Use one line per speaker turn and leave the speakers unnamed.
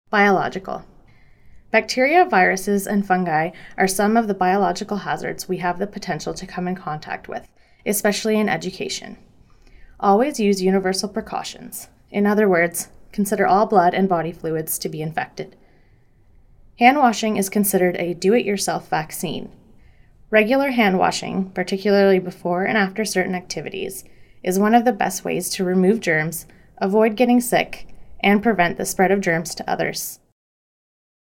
Biological. Bacteria, viruses, and fungi are some of the biological hazards we have the potential to come in contact with, especially in education. Always use universal precautions. In other words, consider all blood and body fluids to be infected. Hand washing is considered a do-it-yourself vaccine. Regular hand washing, particularly before and after certain activities, is one of the best ways to remove germs, avoid getting sick, and prevent the spread of germs to others.